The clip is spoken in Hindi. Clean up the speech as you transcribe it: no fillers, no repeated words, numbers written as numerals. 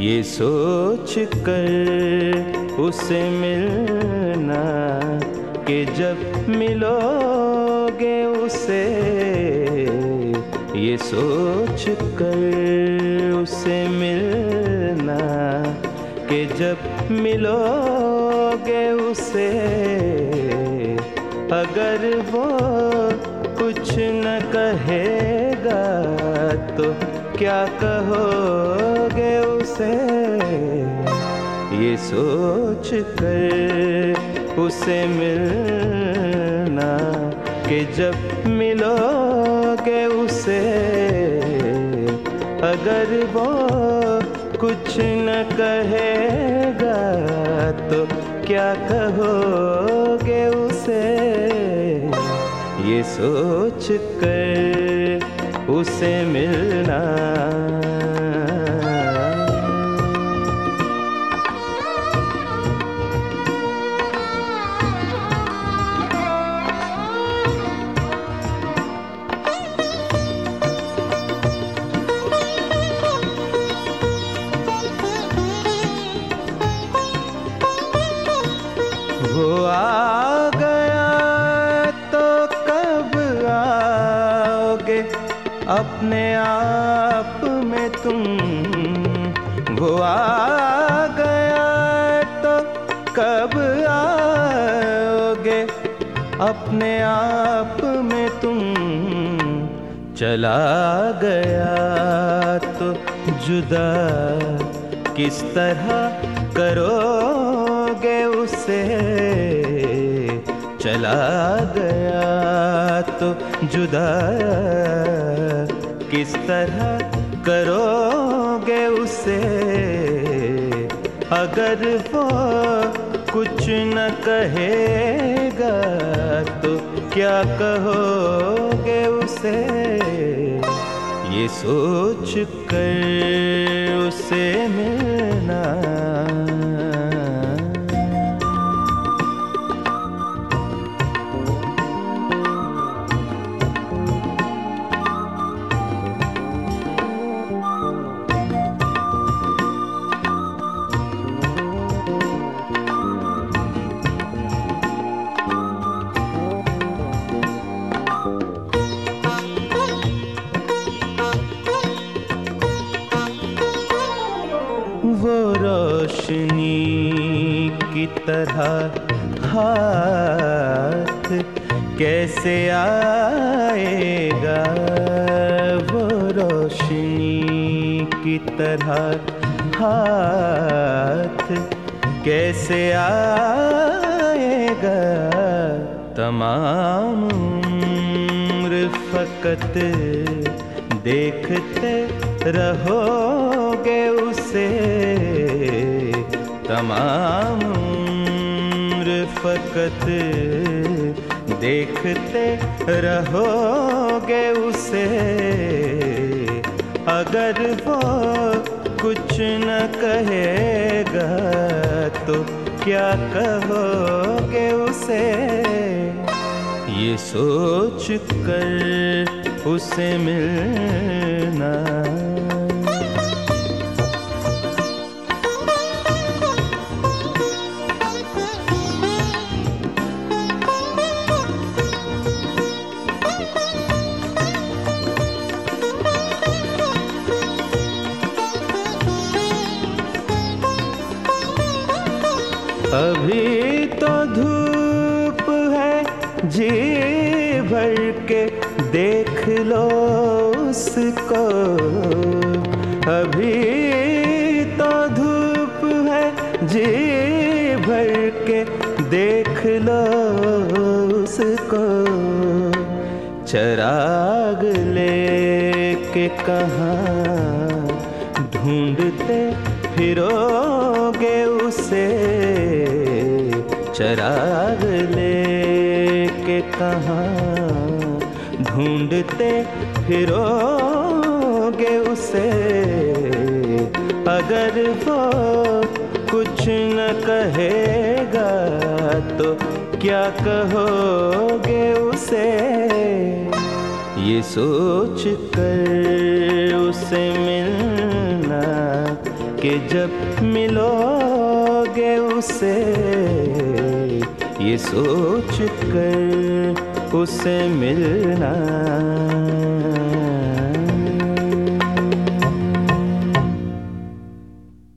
ये सोच कर उसे मिलना कि जब मिलोगे उसे, ये सोच कर उसे मिलना कि जब मिलोगे उसे, अगर वो कुछ न कहेगा तो क्या कहोगे उसे। ये सोच कर उसे मिलना कि जब मिलोगे उसे, अगर वो कुछ न कहेगा तो क्या कहोगे उसे। ये सोच कर उसे मिलना। वो आ गया तो कब आओगे अपने आप में तुम। वो आ गया तो कब आओगे अपने आप में तुम। चला गया तो जुदा किस तरह करोगे उसे। चला गया तो जुदा किस तरह करोगे उसे। अगर वो कुछ न कहेगा तो क्या कहोगे उसे। ये सोच कर उसे मिलना। वो रोशनी की तरह हाथ कैसे आएगा। वो रोशनी की तरह हाथ कैसे आएगा। तमाम उम्र फकत देखते रहोगे उसे। तमाम उम्र फकत देखते रहोगे उसे। अगर वो कुछ न कहेगा तो क्या कहोगे उसे। ये सोच कर उसे मिलना। अभी तो धूप है जी भर के देख लो उसको। अभी तो धूप है जी भर के देख लो उसको। चिराग लेके कहाँ ढूंढते फिरोगे उसे। चिराग लेके कहाँ ढूंढते फिरोगे उसे। अगर वो कुछ न कहेगा तो क्या कहोगे उसे। ये सोच कर उसे मिलना कि जब मिलोगे उसे ये सोच कर उसे मिलना।